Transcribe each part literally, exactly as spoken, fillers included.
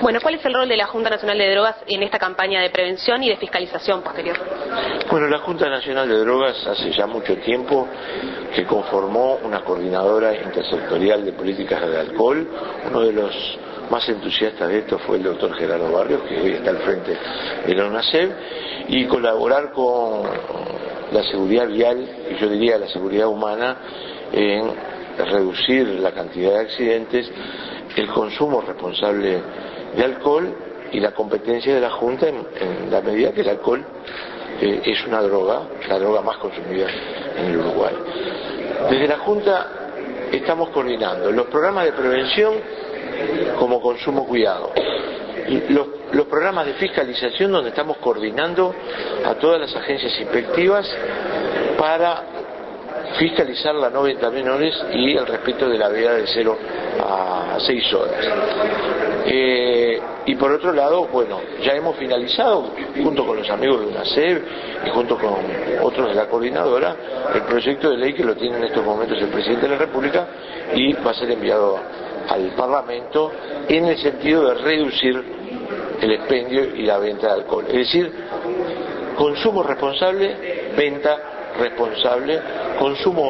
Bueno, ¿cuál es el rol de la Junta Nacional de Drogas en esta campaña de prevención y de fiscalización posterior? Bueno, la Junta Nacional de Drogas hace ya mucho tiempo que conformó una coordinadora intersectorial de políticas de alcohol. Uno de los más entusiastas de esto fue el doctor Gerardo Barrios, que hoy está al frente de la UNASEB, y colaborar con la seguridad vial, y yo diría la seguridad humana, en reducir la cantidad de accidentes, el consumo responsable de alcohol y la competencia de la Junta en, en la medida que el alcohol eh, es una droga, la droga más consumida en el Uruguay. Desde la Junta estamos coordinando los programas de prevención como consumo cuidado, los, los programas de fiscalización donde estamos coordinando a todas las agencias inspectivas para fiscalizar la no venta a menores y el respeto de la veda de cero a seis horas. Eh, y por otro lado, bueno, ya hemos finalizado, junto con los amigos de UNASEB y junto con otros de la coordinadora, el proyecto de ley que lo tiene en estos momentos el presidente de la República y va a ser enviado al Parlamento en el sentido de reducir el expendio y la venta de alcohol. Es decir, consumo responsable, venta responsable, consumo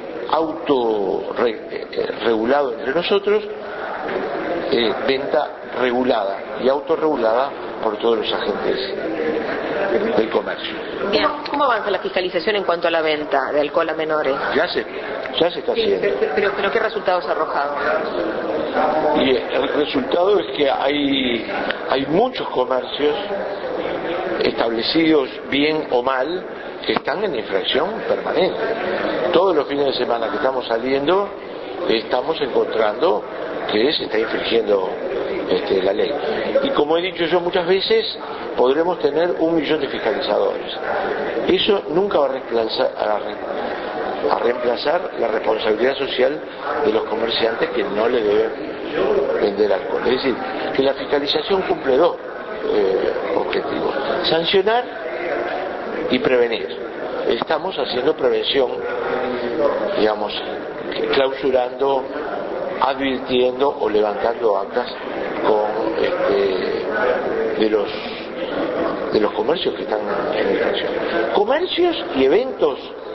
autorregulado entre nosotros, eh, venta regulada y autorregulada por todos los agentes del comercio. Bien. ¿Cómo avanza la fiscalización en cuanto a la venta de alcohol a menores? Ya se, ya se está sí, haciendo. Pero, pero, pero ¿qué resultados ha arrojado? Y el resultado es que hay, hay muchos comercios establecidos bien o mal que están en infracción permanente. Todos los fines de semana que estamos saliendo estamos encontrando que se está infringiendo este, la ley. Y como he dicho yo muchas veces, podremos tener un millón de fiscalizadores. Eso nunca va a reemplazar, a, a reemplazar la responsabilidad social de los comerciantes que no le deben vender alcohol. Es decir, que la fiscalización cumple dos eh, objetivos: sancionar y prevenir. Estamos haciendo prevención, digamos, clausurando, advirtiendo o levantando actas con este, de los de los comercios que están en infracción. Comercios y eventos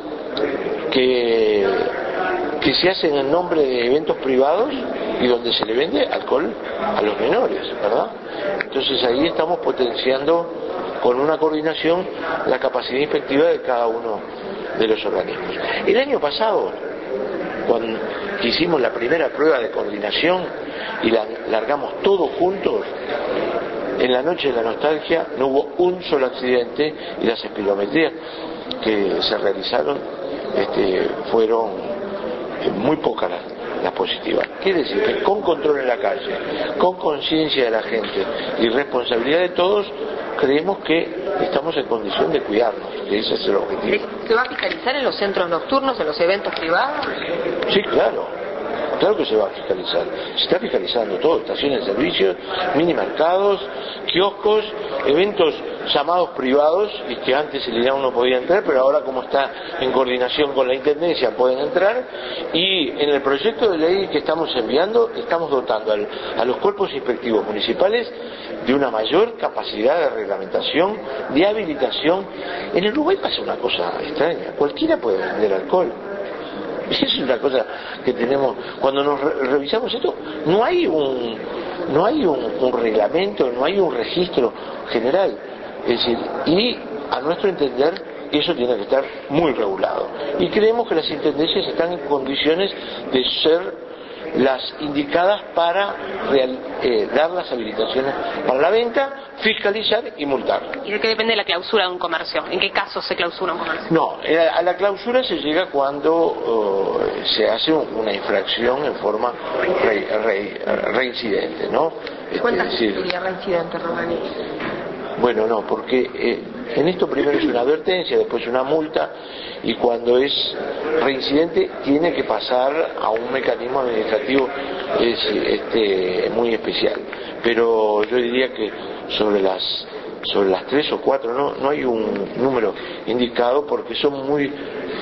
que que se hacen en nombre de eventos privados y donde se le vende alcohol a los menores, ¿verdad? Entonces ahí estamos potenciando con una coordinación la capacidad inspectiva de cada uno de los organismos. El año pasado, cuando hicimos la primera prueba de coordinación y la largamos todos juntos, en la noche de la nostalgia no hubo un solo accidente y las espirometrías que se realizaron este, fueron muy pocas las, las positivas. Quiere decir que con control en la calle, con conciencia de la gente y responsabilidad de todos, creemos que estamos en condición de cuidarnos, que ese es el objetivo. ¿Se va a fiscalizar en los centros nocturnos, en los eventos privados? Sí, claro. Claro que se va a fiscalizar. Se está fiscalizando todo: estaciones de servicios, minimercados, kioscos, eventos llamados privados y que antes el I N A U no podía entrar, pero ahora, como está en coordinación con la Intendencia, pueden entrar. Y en el proyecto de ley que estamos enviando, estamos dotando al, a los cuerpos inspectivos municipales de una mayor capacidad de reglamentación, de habilitación. En el Uruguay pasa una cosa extraña: cualquiera puede vender alcohol. Esa es una cosa que tenemos. Cuando nos re revisamos esto, no hay un no hay un, un reglamento, no hay un registro general. Es decir, y a nuestro entender eso tiene que estar muy regulado. Y creemos que las intendencias están en condiciones de ser las indicadas para real, eh, dar las habilitaciones para la venta, fiscalizar y multar. ¿Y de qué depende la clausura de un comercio? ¿En qué casos se clausura un comercio? No, a la clausura se llega cuando uh, se hace una infracción en forma re, re, reincidente, ¿no? ¿Cuántas este, sería reincidente, Romani? Bueno, no, porque eh, en esto primero es una advertencia, después una multa, y cuando es reincidente tiene que pasar a un mecanismo administrativo es, este, muy especial. Pero yo diría que sobre las sobre las tres o cuatro, no, no hay un número indicado porque son muy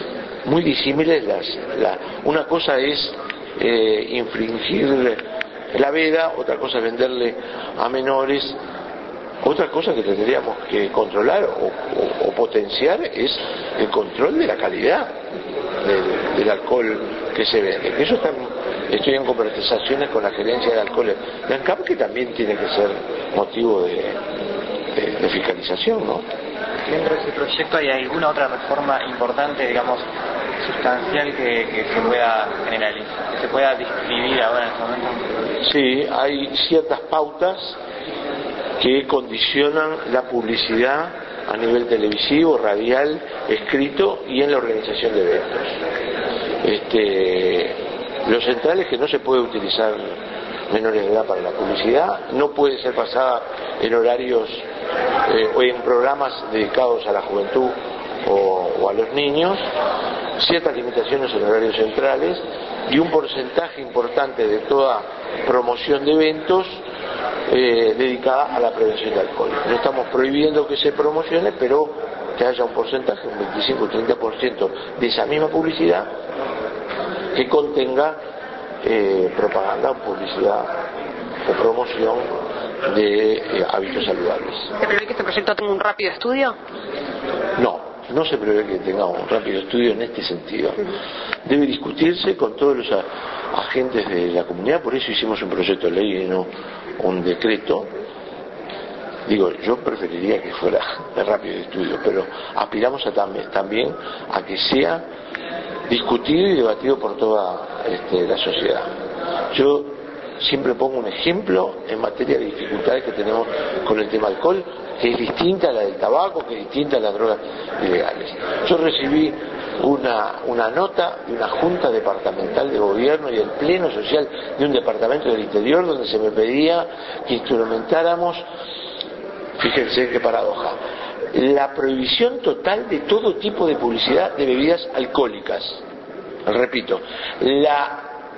muy disímiles las, la, una cosa es eh, infringir la veda, otra cosa es venderle a menores. Otra cosa que tendríamos que controlar o, o, o potenciar es el control de la calidad del, del alcohol que se vende. Eso están, estoy en conversaciones con la gerencia de alcoholes de ANCAP, que también tiene que ser motivo de, de, de fiscalización, ¿no? Dentro de ese proyecto, ¿hay alguna otra reforma importante, digamos, sustancial que, que se pueda generalizar, que se pueda describir ahora en este momento? Sí, hay ciertas pautas que condicionan la publicidad a nivel televisivo, radial, escrito y en la organización de eventos. Este, lo central es que no se puede utilizar menores de edad para la publicidad, no puede ser pasada en horarios eh, o en programas dedicados a la juventud o, o a los niños, ciertas limitaciones en horarios centrales y un porcentaje importante de toda promoción de eventos eh, dedicada a la prevención de alcohol. No estamos prohibiendo que se promocione, pero que haya un porcentaje, un veinticinco o treinta por ciento de esa misma publicidad que contenga eh, propaganda o publicidad o promoción de eh, hábitos saludables. ¿Se prevé que este proyecto tenga un rápido estudio? No, no se prevé que tenga un rápido estudio en este sentido. Debe discutirse con todos los agentes de la comunidad, por eso hicimos un proyecto de ley y no un decreto. Digo, yo preferiría que fuera de rápido estudio, pero aspiramos a tam- también a que sea discutido y debatido por toda este, la sociedad. Yo siempre pongo un ejemplo en materia de dificultades que tenemos con el tema alcohol, que es distinta a la del tabaco, que es distinta a las drogas ilegales. Yo recibí una, una nota de una junta departamental de gobierno y del pleno social de un departamento del interior donde se me pedía que instrumentáramos, fíjense qué paradoja, la prohibición total de todo tipo de publicidad de bebidas alcohólicas. Repito, la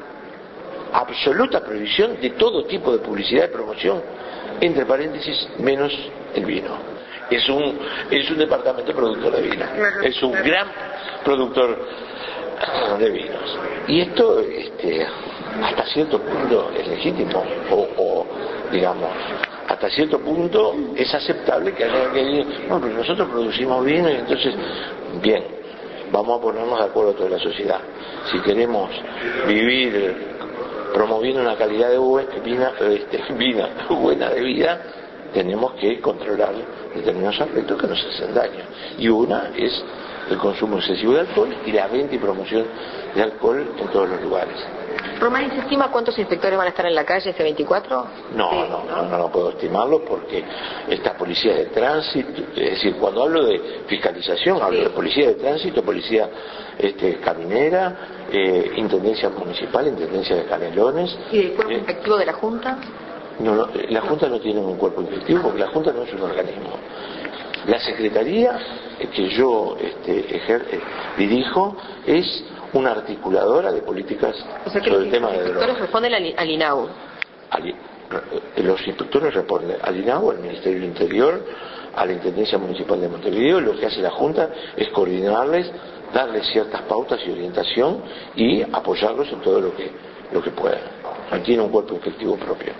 absoluta prohibición de todo tipo de publicidad y promoción, entre paréntesis, menos el vino. Es un, es un departamento productor de vino, es un gran productor de vinos. Y esto, este, hasta cierto punto es legítimo, o, o digamos, hasta cierto punto es aceptable que haya que decir, no, porque nosotros producimos vino y entonces, bien, vamos a ponernos de acuerdo toda la sociedad. Si queremos vivir promoviendo una calidad de buena, este, vida, buena de vida, tenemos que controlar determinados aspectos que nos hacen daño. Y una es el consumo excesivo de alcohol y la venta y promoción de alcohol en todos los lugares. Román, ¿se estima cuántos inspectores van a estar en la calle este veinticuatro? No, sí, no, no, no, no puedo estimarlo porque esta policía de tránsito, es decir, cuando hablo de fiscalización, hablo sí. de policía de tránsito, policía este, caminera, eh, intendencia municipal, intendencia de Canelones. ¿Y del cuerpo eh, inspectivo de la Junta? No, no, la Junta no tiene un cuerpo inspectivo porque la Junta no es un organismo. La Secretaría que yo este, ejer, eh, dirijo es una articuladora de políticas o sea que sobre el tema de drogas. Los inspectores responden al, al INAU. Al, los inspectores responden al INAU, al Ministerio del Interior, a la Intendencia Municipal de Montevideo. Lo que hace la Junta es coordinarles, darles ciertas pautas y orientación y apoyarlos en todo lo que, lo que puedan. Mantiene un cuerpo inspectivo propio.